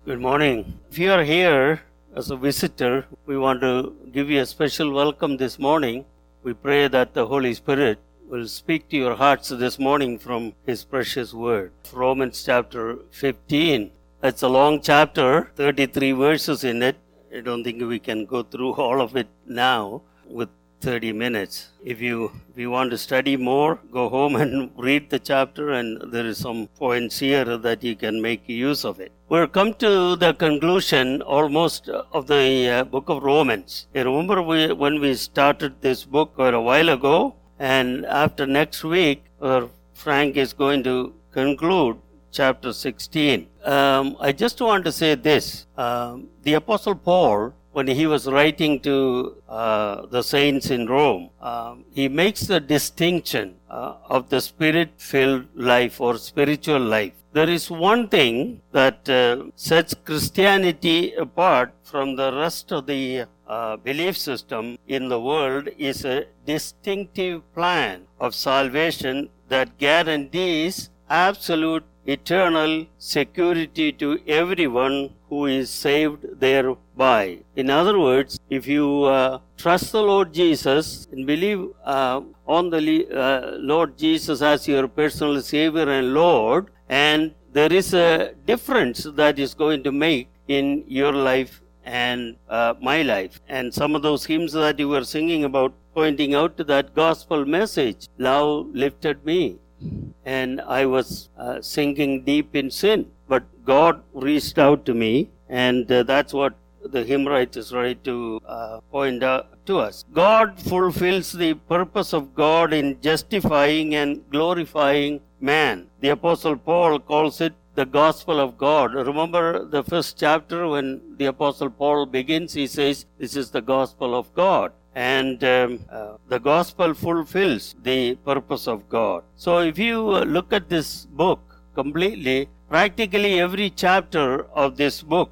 Good morning. If you are here as a visitor, we want to give you a special welcome this morning. We pray that the Holy Spirit will speak to your hearts this morning from His precious word. Romans chapter 15. It's a long chapter, 33 verses in it. I don't think we can go through all of it now with 30 minutes. If you want to study more, go home and read the chapter, and there is some points here that you can make use of it. We're come to the conclusion almost of the book of Romans. You remember when we started this book a while ago, and after next week, Frank is going to conclude chapter 16. I just want to say this. The Apostle Paul, when he was writing to the saints in Rome, he makes the distinction of the spirit-filled life or spiritual life. There is one thing that sets Christianity apart from the rest of the belief system in the world is a distinctive plan of salvation that guarantees absolute eternal security to everyone who is saved thereby. In other words, if you trust the Lord Jesus and believe on the Lord Jesus as your personal Savior and Lord, and there is a difference that is going to make in your life and my life. And some of those hymns that you were singing about pointing out to that gospel message, love lifted me, and I was sinking deep in sin, but God reached out to me, and that's what the hymn writers try to point out to us. God fulfills the purpose of God in justifying and glorifying man. The Apostle Paul calls it the gospel of God. Remember the first chapter when the Apostle Paul begins, he says, this is the gospel of God. And the gospel fulfills the purpose of God. So if you look at this book completely, practically every chapter of this book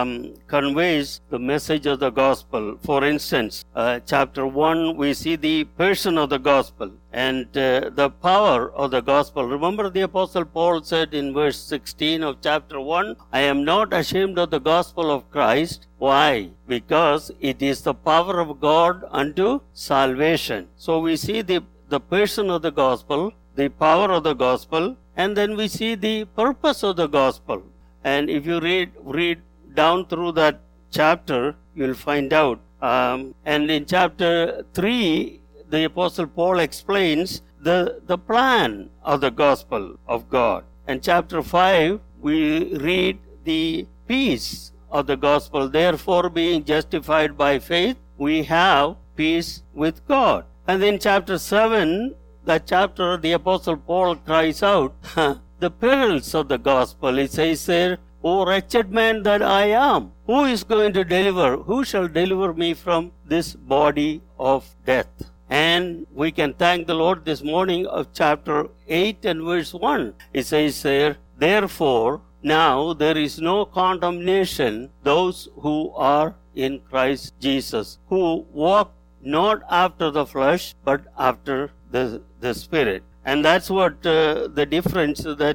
conveys the message of the gospel. For instance, chapter 1, we see the person of the gospel and the power of the gospel. Remember, the Apostle Paul said in verse 16 of chapter 1, I am not ashamed of the gospel of Christ. Why? Because it is the power of God unto salvation. So we see the person of the gospel, the power of the gospel, and then we see the purpose of the gospel. And if you read down through that chapter, you'll find out. And in chapter 3, the Apostle Paul explains the plan of the gospel of God. And chapter 5, we read the peace of the gospel. Therefore, being justified by faith, we have peace with God. And then chapter 7, that chapter, the Apostle Paul cries out the perils of the gospel. He says there, O wretched man that I am, who is going to deliver? Who shall deliver me from this body of death? And we can thank the Lord this morning of chapter 8 and verse 1. It says there, therefore, now there is no condemnation, those who are in Christ Jesus, who walk not after the flesh, but after the Spirit. And that's what the difference that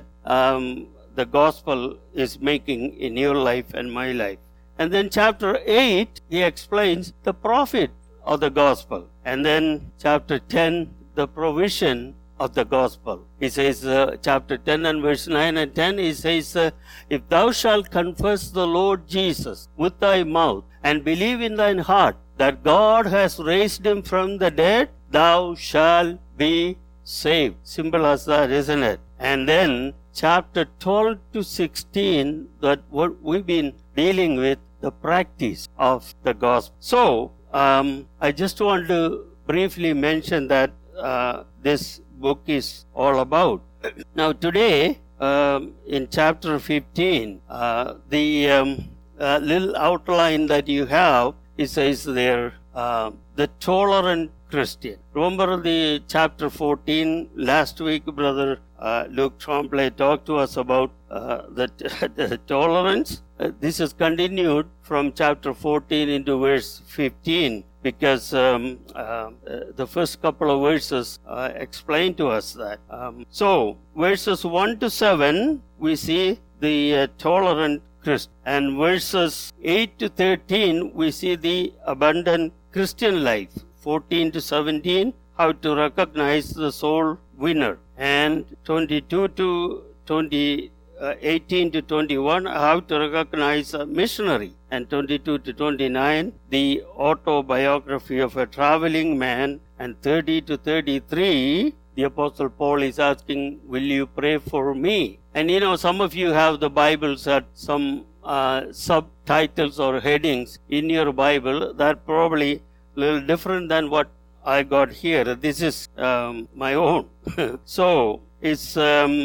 the gospel is making in your life and my life. And then chapter 8, he explains the profit of the gospel. And then chapter 10, the provision of the gospel. He says, chapter 10 and verse 9 and 10, he says, if thou shalt confess the Lord Jesus with thy mouth and believe in thine heart that God has raised him from the dead, thou shalt be saved. Simple as that, isn't it? And then chapter 12 to 16, that what we've been dealing with, the practice of the gospel. So, I just want to briefly mention that this book is all about. Now today, in chapter 15, the little outline that you have, it says there, the tolerant Christian. Remember the chapter 14, last week, Brother Luke Tremblay talked to us about the tolerance. This is continued from chapter 14 into verse 15, because the first couple of verses explain to us that. So, verses 1 to 7, we see the tolerant Christ. And verses 8 to 13, we see the abundant Christian life. 14 to 17, how to recognize the soul winner. And 22 to 18 to 21, how to recognize a missionary. And 22 to 29, the autobiography of a traveling man. And 30 to 33, the Apostle Paul is asking, will you pray for me? And some of you have the Bibles at some subtitles or headings in your Bible that probably a little different than what I got here. This is my own. So it's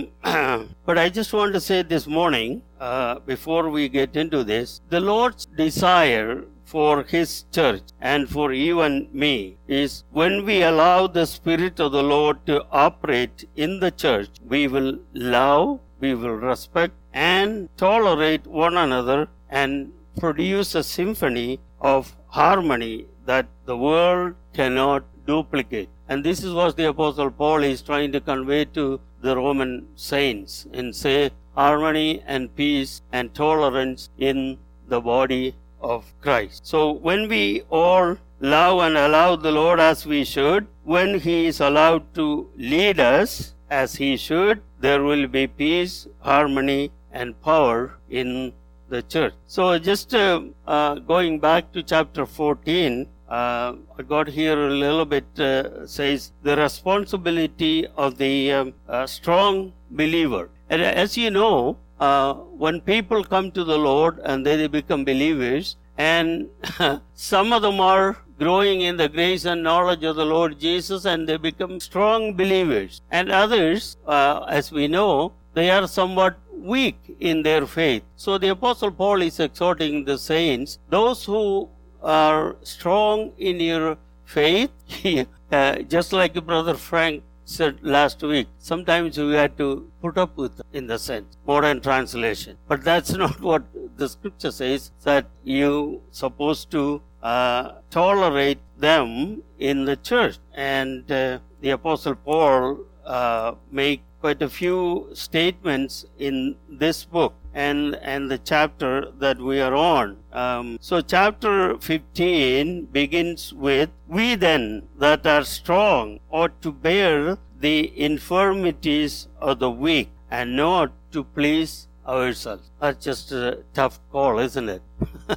but I just want to say this morning, before we get into this, the Lord's desire for His church and for you and me is when we allow the Spirit of the Lord to operate in the church, we will love, we will respect and tolerate one another and produce a symphony of harmony that the world cannot duplicate. And this is what the Apostle Paul is trying to convey to the Roman saints and say harmony and peace and tolerance in the body of Christ. So when we all love and allow the Lord as we should, when He is allowed to lead us as He should, there will be peace, harmony and power in the church. So just going back to chapter 14, I got here a little bit, says the responsibility of the strong believer. And as you know, when people come to the Lord and they become believers, and some of them are growing in the grace and knowledge of the Lord Jesus and they become strong believers. And others, as we know, they are somewhat weak in their faith. So the Apostle Paul is exhorting the saints, those who are strong in your faith, just like Brother Frank said last week, sometimes we had to put up with, in the sense, modern translation. But that's not what the scripture says, that you supposed to tolerate them in the church. And the Apostle Paul make quite a few statements in this book and the chapter that we are on. So chapter 15 begins with, we then that are strong ought to bear the infirmities of the weak and not to please ourselves. That's just a tough call, isn't it?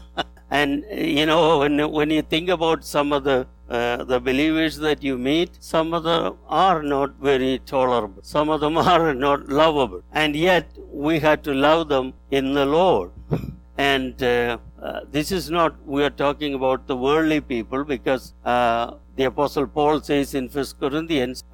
And when you think about some of the believers that you meet, some of them are not very tolerable. Some of them are not lovable. And yet, we have to love them in the Lord. And this is not, we are talking about the worldly people, because the Apostle Paul says in 1 Corinthians,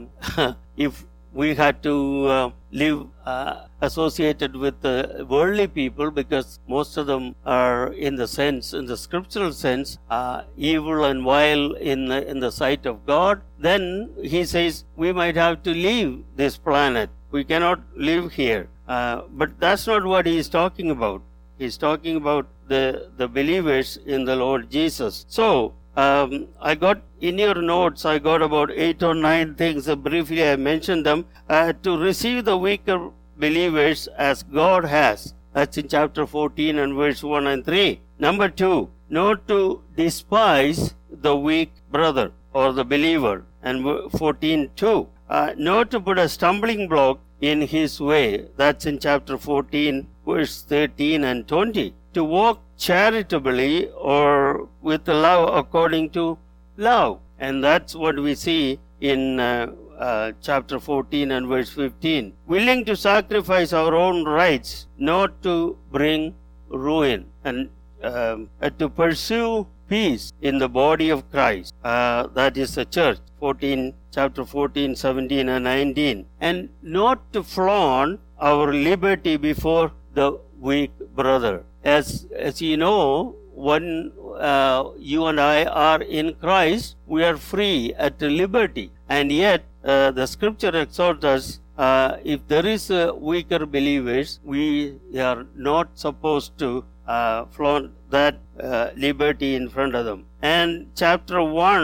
if we had to live associated with the worldly people, because most of them are in the scriptural sense, evil and vile in the sight of God, then he says we might have to leave this planet. We cannot live here. But that's not what he is talking about. He's talking about the believers in the Lord Jesus. So, I got in your notes, I got about 8 or 9 things. Briefly, I mentioned them. To receive the weaker believers as God has. That's in chapter 14 and verse 1 and 3. Number 2, not to despise the weak brother or the believer. And 14:2, not to put a stumbling block in his way. That's in chapter 14, verse 13 and 20. To walk charitably or with love according to love. And that's what we see in chapter 14 and verse 15. Willing to sacrifice our own rights, not to bring ruin, and to pursue peace in the body of Christ. That is the church. Chapter 14, 17 and 19. And not to flaunt our liberty before the weak brother. As you know, when you and I are in Christ, we are free at liberty. And yet, the scripture exhorts us, if there is weaker believers, we are not supposed to flaunt that liberty in front of them. And chapter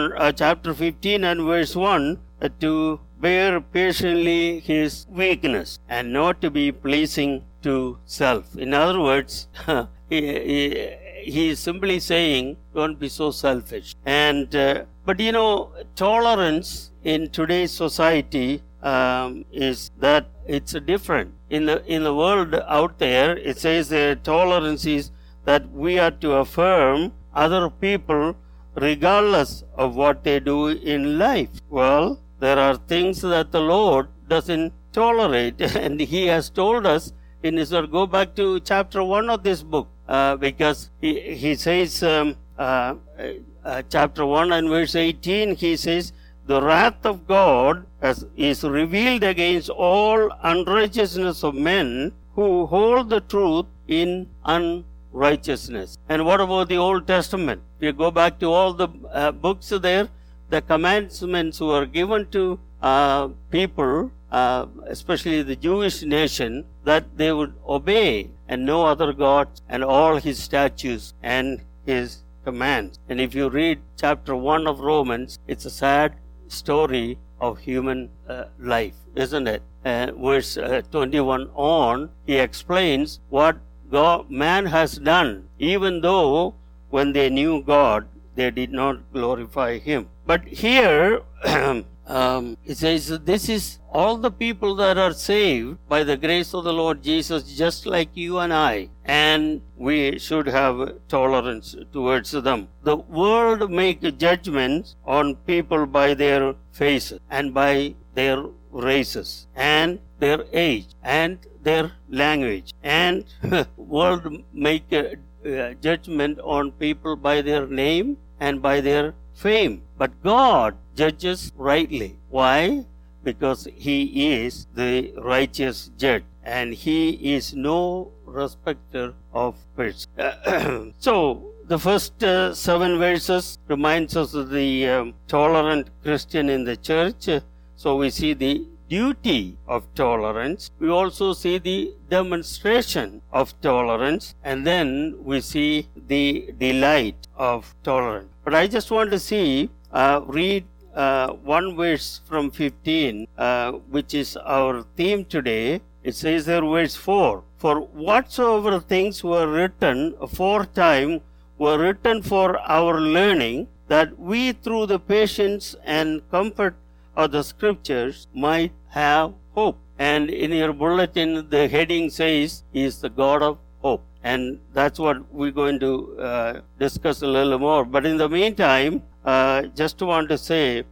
15 and verse 1, to bear patiently his weakness and not to be pleasing to self. In other words, he is simply saying, don't be so selfish. And but tolerance in today's society is that it's different. In the world out there, it says tolerance is that we are to affirm other people regardless of what they do in life. Well, there are things that the Lord doesn't tolerate, and He has told us in His word. Go back to chapter 1 of this book, because He says, chapter 1 and verse 18, He says, the wrath of God is revealed against all unrighteousness of men who hold the truth in unrighteousness. And what about the Old Testament? If you go back to all the books there, the commandments were given to people, especially the Jewish nation, that they would obey and no other gods and all His statutes and His commands. And if you read chapter 1 of Romans, it's a sad story of human life, isn't it? Verse 21 on, he explains what man has done, even though when they knew God, they did not glorify Him. But here, it says, this is all the people that are saved by the grace of the Lord Jesus, just like you and I, and we should have tolerance towards them. The world make judgments on people by their faces and by their races and their age and their language, and world make a judgment on people by their name and by their fame. But God judges rightly. Why? Because He is the righteous judge, and He is no respecter of persons. So, the first 7 verses reminds us of the tolerant Christian in the church. So, we see the duty of tolerance. We also see the demonstration of tolerance, and then we see the delight of tolerance. But I just want to read one verse from 15, which is our theme today. It says there, verse 4, for whatsoever things were written aforetime were written for our learning, that we through the patience and comfort of the Scriptures might have hope. And in your bulletin, the heading says, He is the God of hope. And that's what we're going to discuss a little more. But in the meantime, just want to say,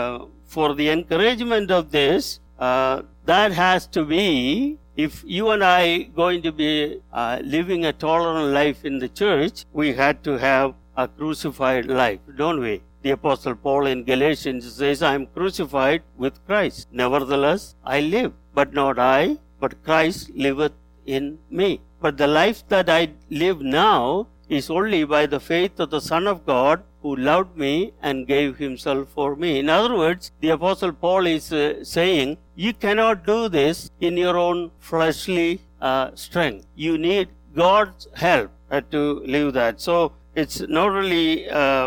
for the encouragement of this, that has to be, if you and I going to be living a tolerant life in the church, we had to have a crucified life, don't we? The Apostle Paul in Galatians says, I am crucified with Christ. Nevertheless, I live, but not I, but Christ liveth in me. But the life that I live now is only by the faith of the Son of God, who loved me and gave Himself for me. In other words, the Apostle Paul is saying, you cannot do this in your own fleshly strength. You need God's help to live that. So, it's not only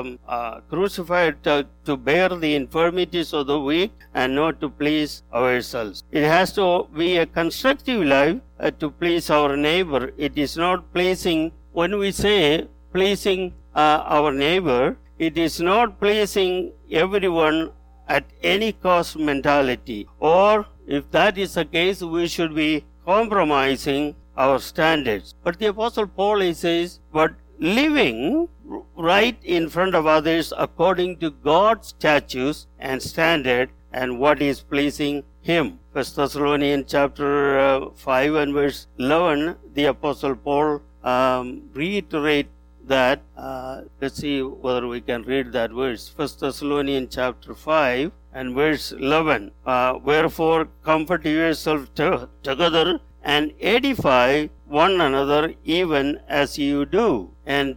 crucified to bear the infirmities of the weak and not to please ourselves. It has to be a constructive life to please our neighbor. It is not pleasing, when we say pleasing our neighbor, it is not pleasing everyone at any cost mentality. Or if that is the case, we should be compromising our standards. But the Apostle Paul says, but living right in front of others according to God's statutes and standard and what is pleasing Him. 1 Thessalonians chapter 5 and verse 11, the Apostle Paul reiterate that. Let's see whether we can read that verse. 1 Thessalonians chapter 5 and verse 11. Wherefore comfort yourself together and edify one another even as you do. And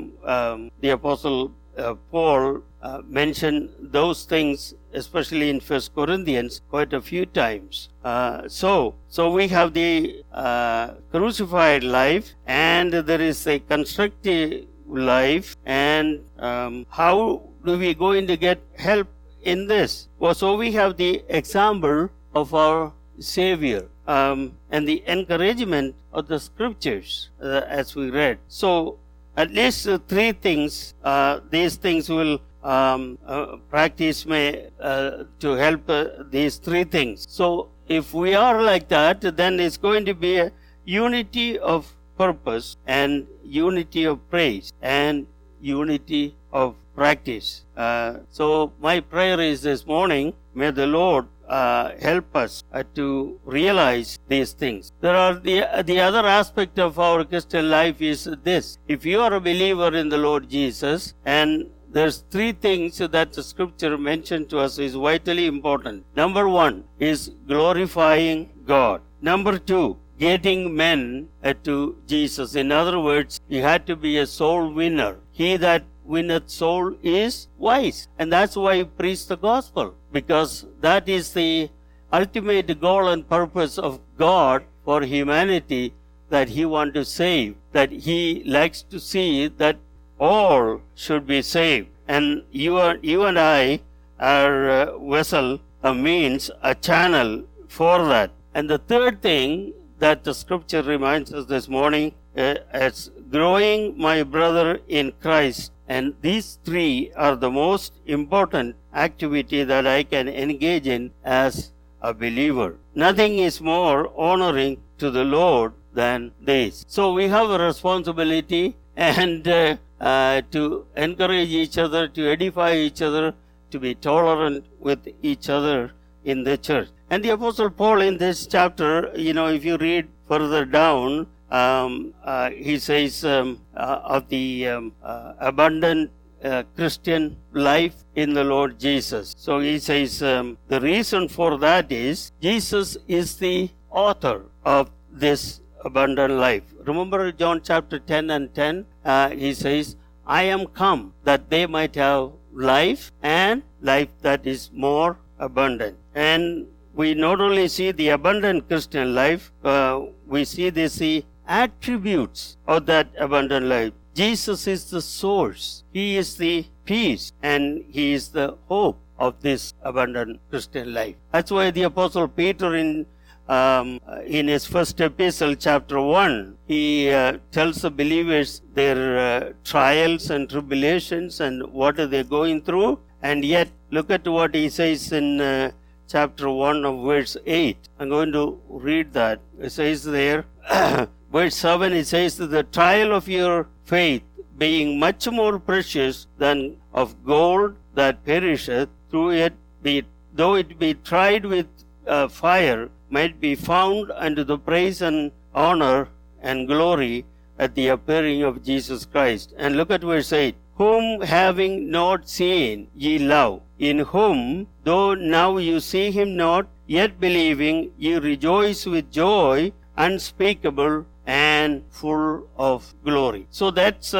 the Apostle Paul mentioned those things, especially in 1 Corinthians, quite a few times. So we have the crucified life, and there is a constructive life. And how do we going to get help in this? Well, so we have the example of our Savior. and the encouragement of the scriptures as we read. So at least three things, these things will practice may to help these three things. So if we are like that, then it's going to be a unity of purpose and unity of praise and unity of practice. So my prayer is this morning, may the Lord help us to realize these things. There are the other aspect of our Christian life is this. If you are a believer in the Lord Jesus, and there's three things that the scripture mentioned to us is vitally important. Number one is glorifying God. Number two, getting men to Jesus. In other words, you had to be a soul winner. He that winneth soul is wise. And that's why we preach the gospel, because that is the ultimate goal and purpose of God for humanity, that He wants to save, that He likes to see that all should be saved. And you and I are a vessel, a means, a channel for that. And the third thing that the scripture reminds us this morning is growing my brother in Christ. And these three are the most important activity that I can engage in as a believer. Nothing is more honoring to the Lord than this. So we have a responsibility and to encourage each other, to edify each other, to be tolerant with each other in the church. And the Apostle Paul in this chapter, if you read further down, he says of the abundant Christian life in the Lord Jesus. So he says the reason for that is Jesus is the author of this abundant life. Remember John chapter 10 and 10? He says, I am come that they might have life and life that is more abundant. And we not only see the abundant Christian life, we see the attributes of that abundant life. Jesus is the source. He is the peace and He is the hope of this abundant Christian life. That's why the Apostle Peter in his first epistle, chapter 1, he tells the believers their trials and tribulations and what are they going through. And yet, look at what he says in chapter 1 of verse 8. I'm going to read that. It says there, verse 7, it says, the trial of your faith, being much more precious than of gold that perisheth, though it be tried with fire, might be found unto the praise and honor and glory at the appearing of Jesus Christ. And look at verse 8. Whom having not seen ye love, in whom, though now you see Him not, yet believing, ye rejoice with joy unspeakable and full of glory. So that's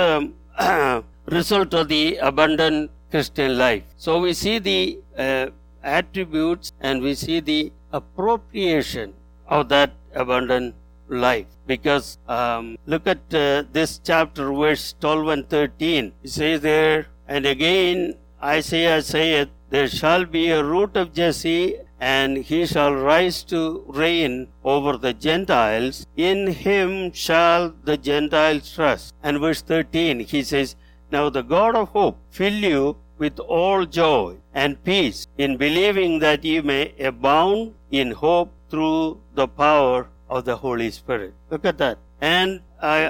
result of the abundant Christian life. So we see the attributes and we see the appropriation of that abundant life. Because look at this chapter, verse 12 and 13. It says there, and again Isaiah saith, there shall be a root of Jesse, and he shall rise to reign over the Gentiles. In him shall the Gentiles trust. And verse 13, he says, now the God of hope fill you with all joy and peace in believing, that ye may abound in hope through the power of the Holy Spirit. Look at that. And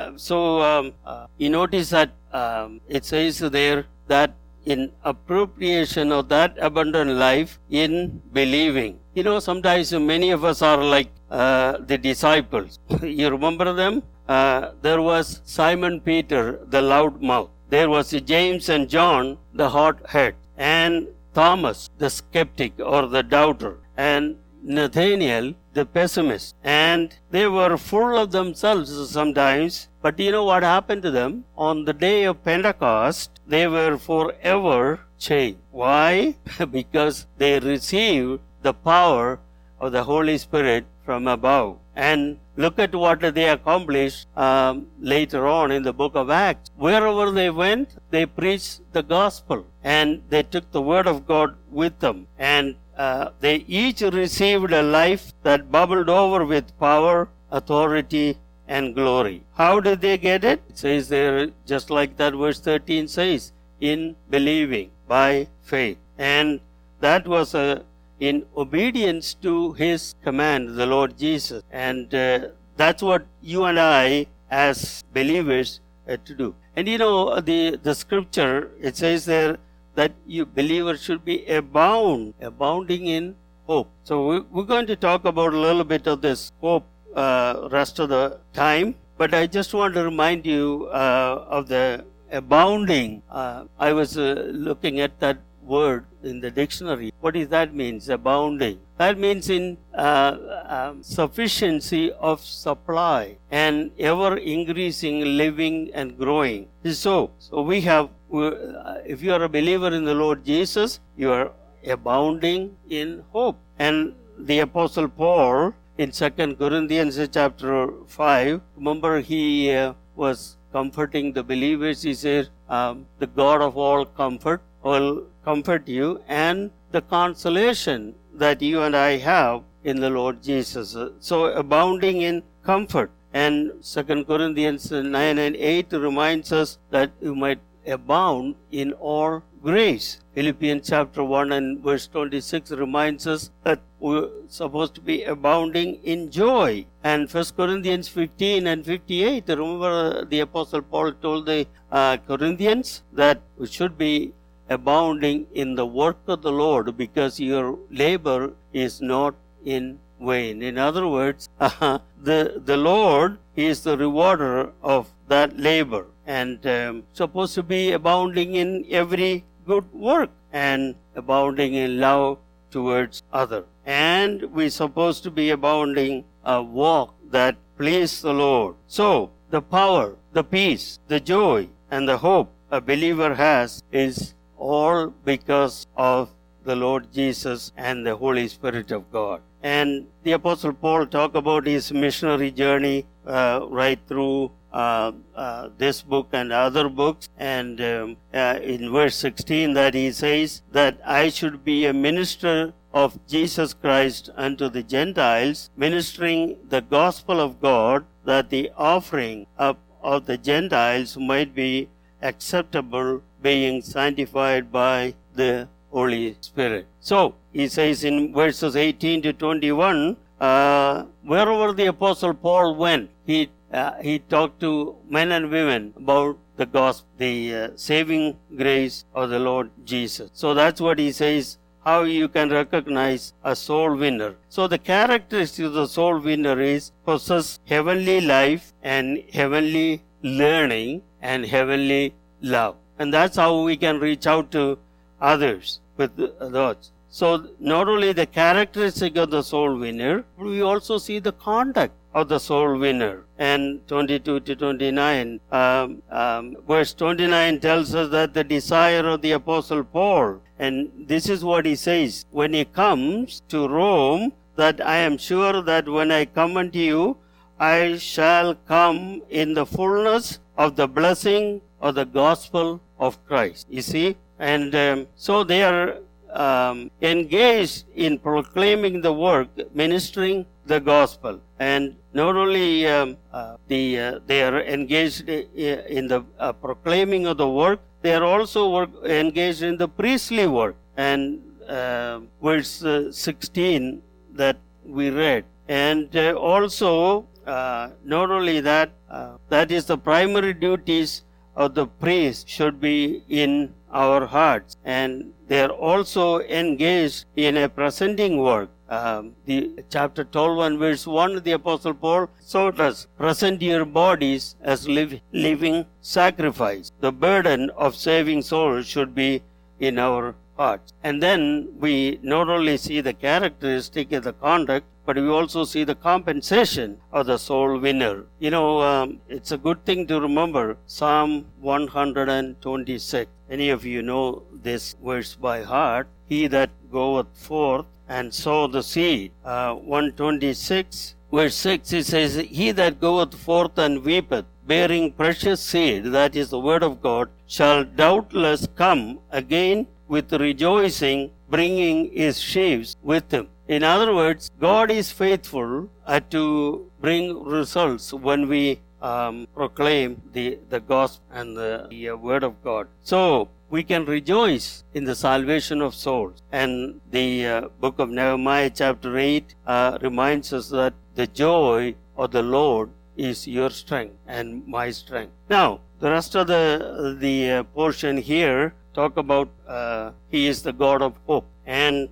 you notice that it says there that in appropriation of that abundant life in believing. Sometimes many of us are like the disciples. You remember them? There was Simon Peter, the loud mouth. There was James and John, the hot head, and Thomas, the skeptic or the doubter, and Nathaniel, the pessimist. And they were full of themselves sometimes. But you know what happened to them? On the day of Pentecost, they were forever changed. Why? Because they received the power of the Holy Spirit from above. And look at what they accomplished later on in the book of Acts. Wherever they went, they preached the gospel. And they took the word of God with them. And they each received a life that bubbled over with power, authority, and glory. How did they get it? It says there, just like that verse 13 says, in believing, by faith. And that was in obedience to His command, the Lord Jesus. And that's what you and I, as believers, to do. And the scripture, it says there that you believers should be abounding in hope. So we're going to talk about a little bit of this hope rest of the time. But I just want to remind you of the abounding. I was looking at that word in the dictionary. What does that mean? Abounding. That means in sufficiency of supply and ever increasing, living and growing. So we have, if you are a believer in the Lord Jesus, you are abounding in hope. And the Apostle Paul in 2 Corinthians chapter 5, remember he was comforting the believers. He said, the God of all comfort will comfort you, and the consolation that you and I have in the Lord Jesus. So abounding in comfort. And 2 Corinthians 9 and 8 reminds us that you might abound in all grace. Philippians chapter 1 and verse 26 reminds us that we're supposed to be abounding in joy. And 1 Corinthians 15 and 58, remember the Apostle Paul told the Corinthians that we should be abounding in the work of the Lord, because your labor is not in vain. In other words, the Lord is the rewarder of that labor, and supposed to be abounding in every good work and abounding in love towards others. And we're supposed to be abounding a walk that pleases the Lord. So the power, the peace, the joy, and the hope a believer has is all because of the Lord Jesus and the Holy Spirit of God. And the Apostle Paul talked about his missionary journey right through this book and other books. And in verse 16 that he says that I should be a minister of Jesus Christ unto the Gentiles, ministering the gospel of God, that the offering of the Gentiles might be acceptable, being sanctified by the Holy Spirit. So, he says in verses 18 to 21, wherever the Apostle Paul went, he talked to men and women about the gospel, the saving grace of the Lord Jesus. So that's what he says, how you can recognize a soul winner. So the characteristic of the soul winner is possess heavenly life and heavenly learning and heavenly love. And that's how we can reach out to others with those. So not only the characteristic of the soul winner, we also see the conduct of the soul winner. And 22 to 29, verse 29 tells us that the desire of the Apostle Paul, and this is what he says, when he comes to Rome, that I am sure that when I come unto you, I shall come in the fullness of the blessing of the gospel of Christ. You see? And so they are engaged in proclaiming the work, ministering the gospel. And not only they are engaged in the proclaiming of the work, they are also engaged in the priestly work. And verse 16 that we read. And also, not only that, that is the primary duties of the priest should be in our hearts, and they are also engaged in a presenting work. The chapter 12 and verse 1, the Apostle Paul told us, present your bodies as living sacrifice. The burden of saving souls should be in our hearts. And then we not only see the characteristic of the conduct, but we also see the compensation of the soul winner. It's a good thing to remember Psalm 126. Any of you know this verse by heart. He that goeth forth and sow the seed. 126 verse 6, it says, he that goeth forth and weepeth, bearing precious seed, that is the word of God, shall doubtless come again with rejoicing, bringing his sheaves with him. In other words, God is faithful to bring results when we proclaim the gospel and the word of God. So, we can rejoice in the salvation of souls. And the book of Nehemiah chapter 8 reminds us that the joy of the Lord is your strength and my strength. Now, the rest of the portion here talk about He is the God of hope. And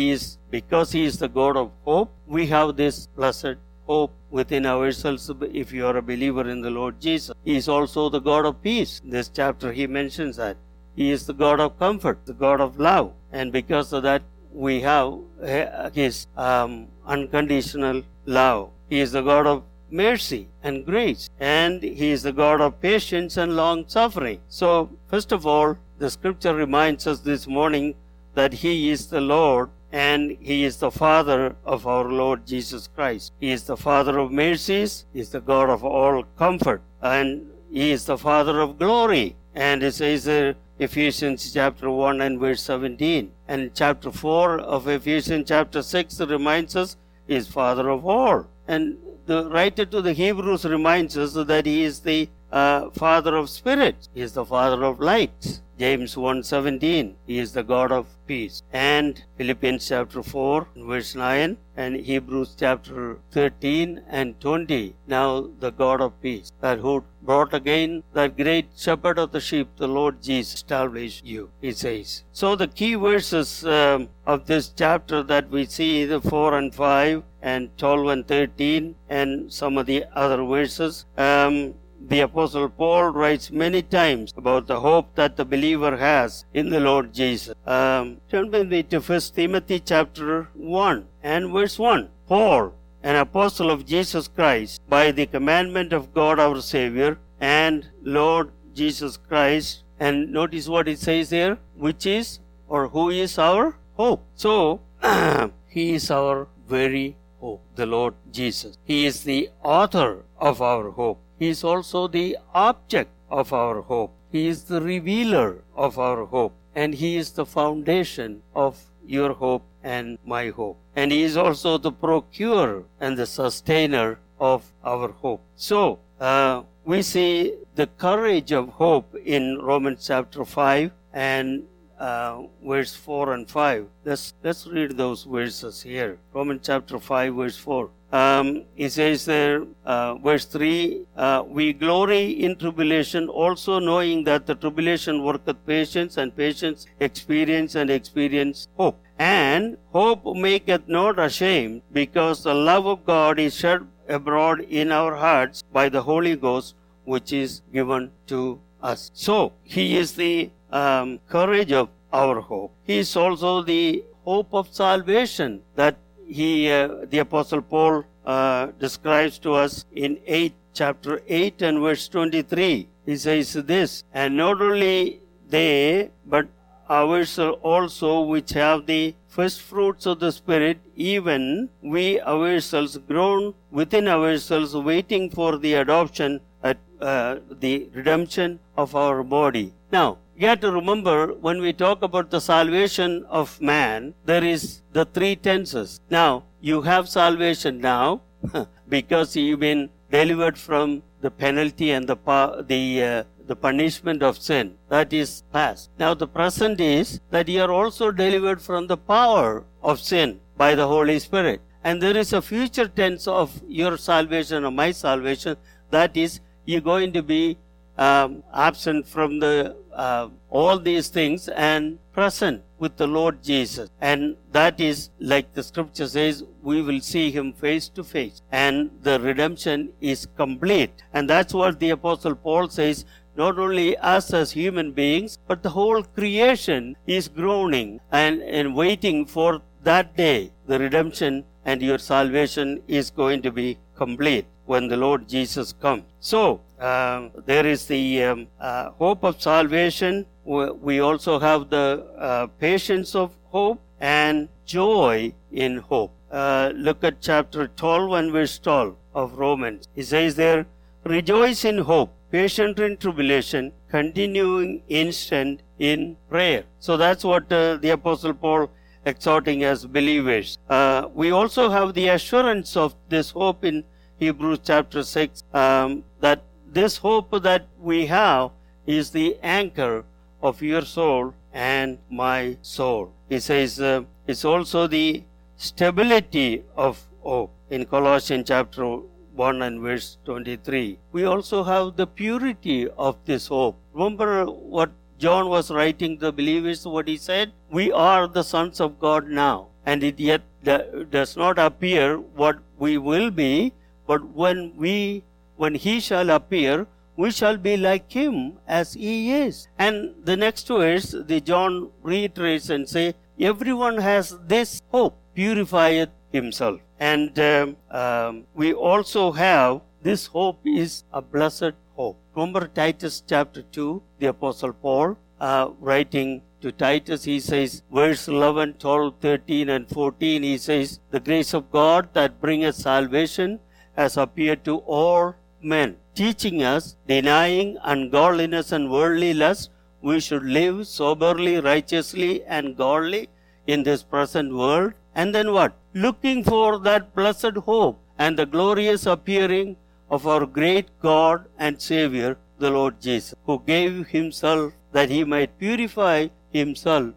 because He is the God of hope, we have this blessed hope within ourselves if you are a believer in the Lord Jesus. He is also the God of peace. In this chapter He mentions that. He is the God of comfort, the God of love. And because of that, we have His unconditional love. He is the God of mercy and grace. And He is the God of patience and long suffering. So, first of all, the scripture reminds us this morning that He is the Lord and He is the Father of our Lord Jesus Christ. He is the Father of mercies, He is the God of all comfort, and He is the Father of glory. And it says Ephesians chapter 1 and verse 17. And chapter 4 of Ephesians chapter 6 reminds us He is Father of all. And the writer to the Hebrews reminds us that He is the Father of spirits. He is the Father of lights. James 1:17, He is the God of peace. And Philippians chapter 4 verse 9 and Hebrews chapter 13 and 20, now the God of peace, that who brought again that great shepherd of the sheep, the Lord Jesus, established you, he says. So the key verses of this chapter that we see, the 4 and 5 and 12 and 13 and some of the other verses, the Apostle Paul writes many times about the hope that the believer has in the Lord Jesus. Turn with me to 1 Timothy chapter 1 and verse 1. Paul, an apostle of Jesus Christ, by the commandment of God our Savior and Lord Jesus Christ. And notice what it says there, which is or who is our hope. So, He is our very hope, the Lord Jesus. He is the author of our hope. He is also the object of our hope. He is the revealer of our hope. And He is the foundation of your hope and my hope. And He is also the procurer and the sustainer of our hope. So, we see the courage of hope in Romans chapter 5 and verse 4 and 5. Let's read those verses here. Romans chapter 5 verse 4. It says there, verse 3, we glory in tribulation, also knowing that the tribulation worketh patience, and patience experience, and experience hope. And hope maketh not ashamed, because the love of God is shed abroad in our hearts by the Holy Ghost, which is given to us. So, He is the courage of our hope. He is also the hope of salvation that the Apostle Paul describes to us in chapter 8 and verse 23. He says this, and not only they, but ours also which have the first fruits of the Spirit, even we ourselves groan within ourselves, waiting for the adoption at the redemption of our body. Now, you have to remember, when we talk about the salvation of man, there is the three tenses. Now, you have salvation now because you've been delivered from the penalty and the punishment of sin. That is past. Now, the present is that you are also delivered from the power of sin by the Holy Spirit. And there is a future tense of your salvation or my salvation, that is, you're going to be absent from the all these things and present with the Lord Jesus. And that is, like the scripture says, we will see Him face to face. And the redemption is complete. And that's what the Apostle Paul says, not only us as human beings, but the whole creation is groaning and waiting for that day. The redemption and your salvation is going to be complete when the Lord Jesus comes. So, there is the hope of salvation. We also have the patience of hope and joy in hope. Look at chapter 12 and verse 12 of Romans. It says there, rejoice in hope, patient in tribulation, continuing instant in prayer. So that's what the Apostle Paul exhorting as believers. We also have the assurance of this hope in Hebrews chapter 6, that this hope that we have is the anchor of your soul and my soul. He says it's also the stability of hope in Colossians chapter 1 and verse 23. We also have the purity of this hope. Remember what John was writing to the believers, what he said? We are the sons of God now, and it yet does not appear what we will be, but when he shall appear, we shall be like him as he is. And the next verse, the John reiterates and say, everyone has this hope, purifieth himself. And we also have this hope is a blessed hope. Remember Titus chapter 2, the Apostle Paul writing to Titus, he says, verse 11, 12, 13 and 14, he says, the grace of God that bringeth salvation has appeared to all men, teaching us, denying ungodliness and worldly lust, we should live soberly, righteously and godly in this present world. And then what? Looking for that blessed hope and the glorious appearing of our great God and Savior, the Lord Jesus, who gave himself that he might purify himself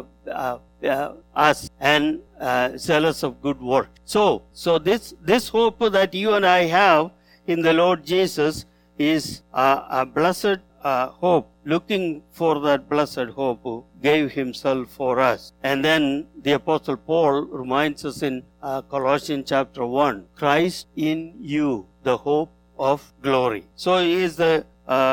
us and zealous of good work. So this hope that you and I have in the Lord Jesus is a blessed hope, looking for that blessed hope who gave himself for us. And then the Apostle Paul reminds us in Colossians chapter 1, Christ in you, the hope of glory. So he is the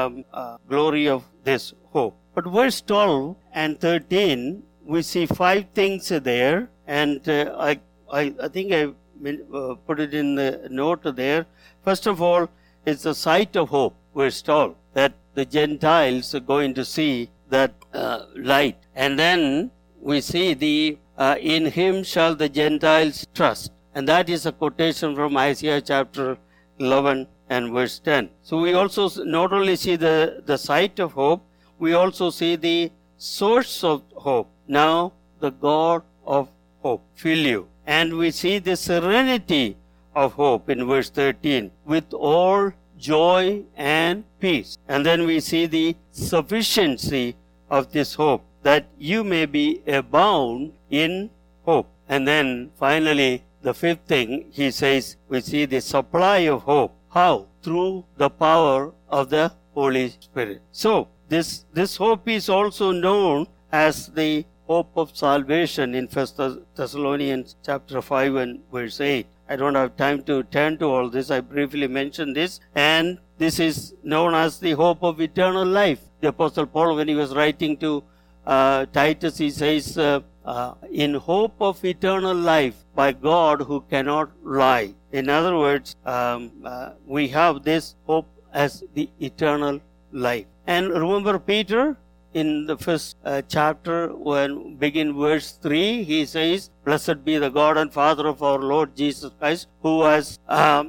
glory of this hope. But verse 12 and 13, we see 5 things there, and I think I put it in the note there. First of all, it's the sight of hope, verse 12, that the Gentiles are going to see that light. And then we see the in him shall the Gentiles trust. And that is a quotation from Isaiah chapter 11 and verse 10. So we also not only see the sight of hope, we also see the source of hope. Now the God of hope fill you. And we see the serenity of hope in verse 13, with all joy and peace. And then we see the sufficiency of this hope, that you may be abound in hope. And then finally, the 5th thing, he says, we see the supply of hope. How? Through the power of the Holy Spirit. So, this hope is also known as the hope of salvation in 1 Thessalonians chapter 5 and verse 8. I don't have time to turn to all this. I briefly mentioned this. And this is known as the hope of eternal life. The Apostle Paul, when he was writing to Titus, he says, in hope of eternal life by God who cannot lie. In other words, we have this hope as the eternal life. And remember Peter in the first chapter, when begin verse 3, he says, blessed be the God and Father of our Lord Jesus Christ, who has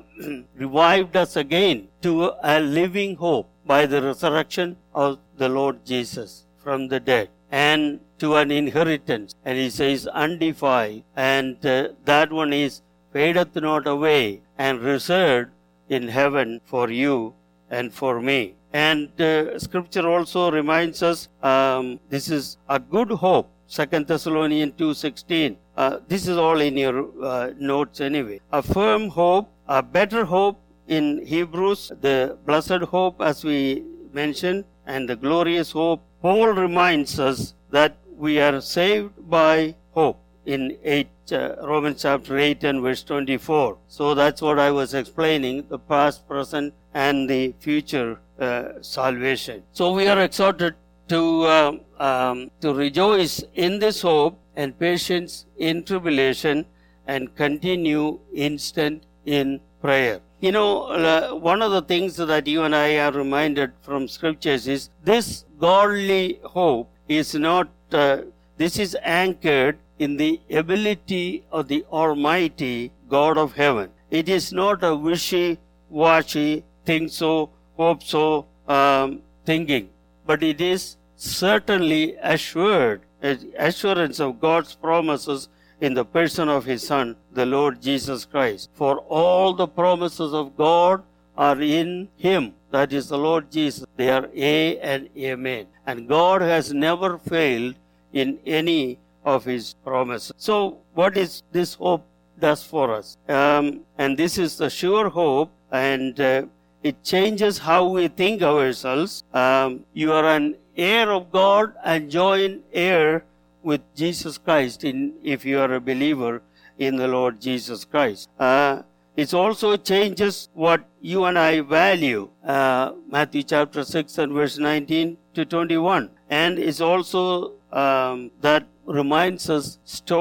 revived us again to a living hope by the resurrection of the Lord Jesus from the dead, and to an inheritance. And he says undefiled, and that one is fadeth not away, and reserved in heaven for you and for me. And scripture also reminds us this is a good hope. 2 Thessalonians 2:16. This is all in your notes anyway. A firm hope, a better hope in Hebrews, the blessed hope as we mentioned, and the glorious hope. Paul reminds us that we are saved by hope in Romans chapter 8 and verse 24. So that's what I was explaining, the past, present and the future salvation. So we are exhorted to rejoice in this hope and patience in tribulation and continue instant in prayer. You know, one of the things that you and I are reminded from scriptures is this godly hope is not, this is anchored in the ability of the Almighty God of heaven. It is not a wishy-washy, think so, hope so, thinking, but it is certainly assured, assurance of God's promises in the person of His Son, the Lord Jesus Christ. For all the promises of God are in Him, that is the Lord Jesus. They are A and Amen. And God has never failed in any of His promises. So what is this hope does for us? And this is the sure hope, and it changes how we think ourselves. You are an heir of God and joint heir with Jesus Christ if you are a believer in the Lord Jesus Christ. It also changes what you and I value. Matthew chapter 6 and verse 19 to 21. And it's also that reminds us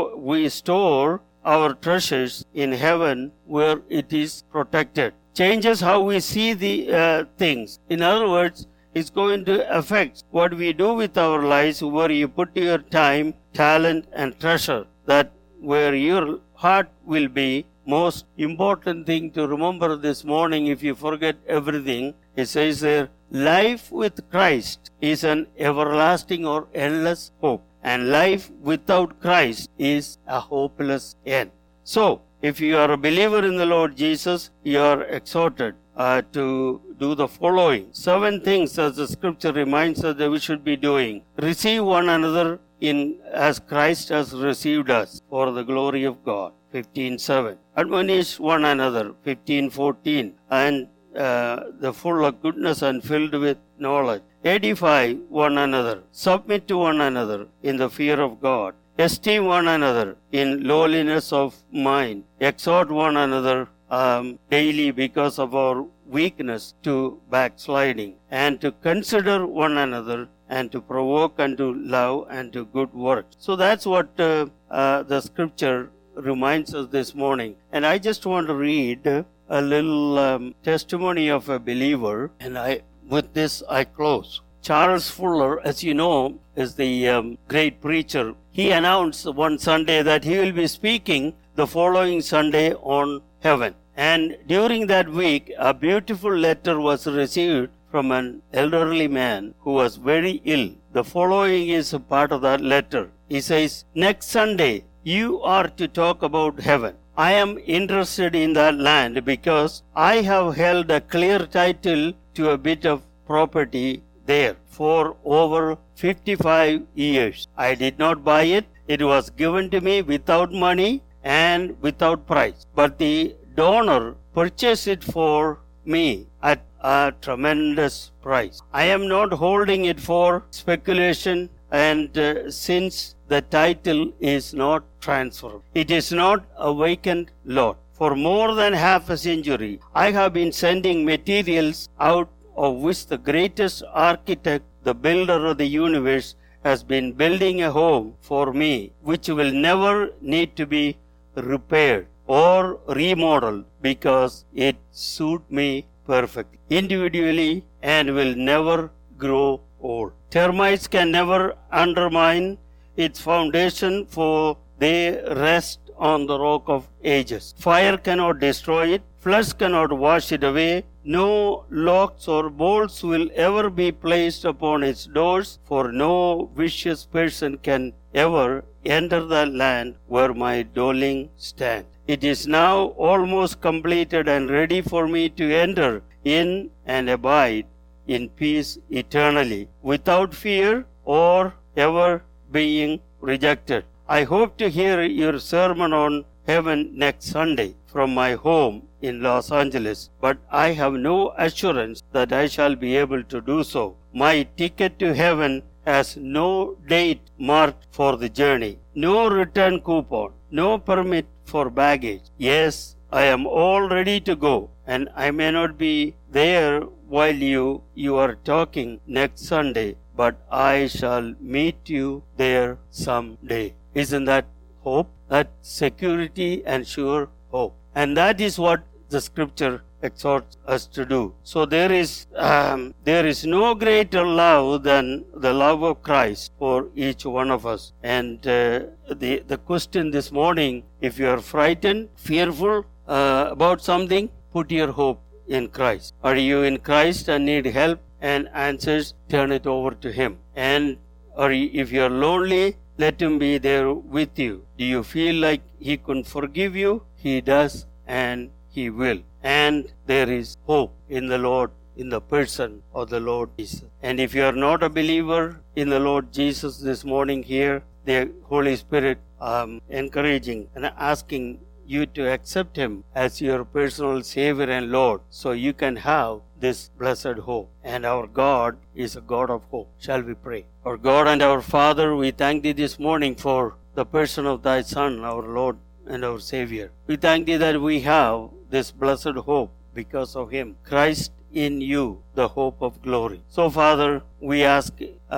we store our treasures in heaven where it is protected. Changes how we see the things. In other words, it's going to affect what we do with our lives, where you put your time, talent, and treasure. That where your heart will be. Most important thing to remember this morning, if you forget everything, it says there, life with Christ is an everlasting or endless hope, and life without Christ is a hopeless end. So, if you are a believer in the Lord Jesus, you are exhorted to do the following 7 things, as the scripture reminds us that we should be doing. Receive one another as Christ has received us for the glory of God. 15:7. Admonish one another. 15:14. And the full of goodness and filled with knowledge. Edify one another. Submit to one another in the fear of God. Esteem one another in lowliness of mind. Exhort one another daily because of our weakness to backsliding. And to consider one another and to provoke unto love and to good works. So that's what the scripture reminds us this morning. And I just want to read a little testimony of a believer, and with this I close. Charles Fuller, as you know, is the great preacher. He announced one Sunday that he will be speaking the following Sunday on heaven. And during that week, a beautiful letter was received from an elderly man who was very ill. The following is a part of that letter. He says, next Sunday, you are to talk about heaven. I am interested in that land because I have held a clear title to a bit of property there for over 55 years. I did not buy it. It was given to me without money and without price. But the donor purchased it for me at a tremendous price. I am not holding it for speculation, and since the title is not transferred, it is not a vacant lot. For more than half a century, I have been sending materials out of which the greatest architect, the builder of the universe, has been building a home for me, which will never need to be repaired or remodeled because it suits me perfectly, individually, and will never grow old. Termites can never undermine its foundation, for they rest on the rock of ages. Fire cannot destroy it. Floods cannot wash it away. No locks or bolts will ever be placed upon its doors, for no vicious person can ever enter the land where my dwelling stands. It is now almost completed and ready for me to enter in and abide in peace eternally, without fear or ever being rejected. I hope to hear your sermon on heaven next Sunday from my home in Los Angeles, but I have no assurance that I shall be able to do so. My ticket to heaven has no date marked for the journey, no return coupon, no permit for baggage. Yes, I am all ready to go, and I may not be there while you are talking next Sunday, but I shall meet you there someday. Isn't that hope? That security and sure hope. And that is what the scripture exhorts us to do. So there is no greater love than the love of Christ for each one of us. And the question this morning, if you are frightened, fearful about something, put your hope in Christ. Are you in Christ and need help? and answers, turn it over to Him. And or if you are lonely, let Him be there with you. Do you feel like He can forgive you? He does, and He will. And there is hope in the Lord, in the person of the Lord Jesus. And if you are not a believer in the Lord Jesus this morning here, the Holy Spirit encouraging and asking you to accept Him as your personal Savior and Lord, so you can have this blessed hope. And our God is a God of hope. Shall we pray? Our God and our Father, we thank Thee this morning for the person of Thy Son, our Lord and our Savior. We thank Thee that we have this blessed hope because of Him. Christ in you, the hope of glory. So, Father, we ask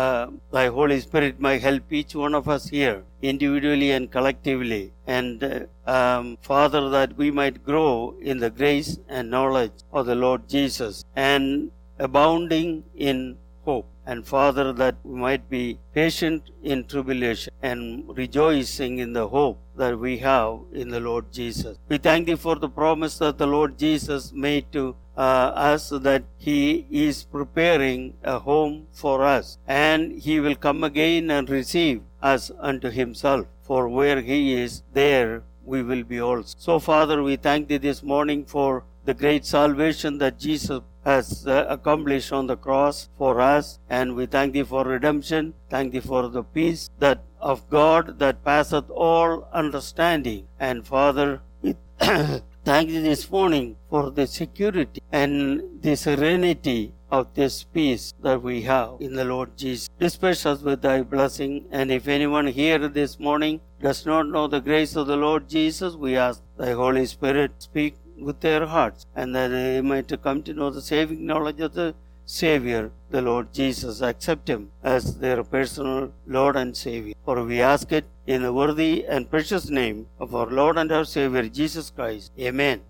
Thy Holy Spirit might help each one of us here, individually and collectively. And, Father, that we might grow in the grace and knowledge of the Lord Jesus and abounding in hope. And, Father, that we might be patient in tribulation and rejoicing in the hope that we have in the Lord Jesus. We thank Thee for the promise that the Lord Jesus made to us, that He is preparing a home for us, and He will come again and receive us unto Himself. For where He is, there we will be also. So, Father, we thank Thee this morning for the great salvation that Jesus has accomplished on the cross for us, and we thank Thee for redemption. Thank Thee for the peace that of God that passeth all understanding. And, Father, we thank Thee this morning for the security and the serenity of this peace that we have in the Lord Jesus. Disperse us with Thy blessing. And if anyone here this morning does not know the grace of the Lord Jesus, we ask Thy Holy Spirit speak with their hearts, and that they might come to know the saving knowledge of the Savior, the Lord Jesus. Accept Him as their personal Lord and Savior. For we ask it in the worthy and precious name of our Lord and our Savior, Jesus Christ. Amen.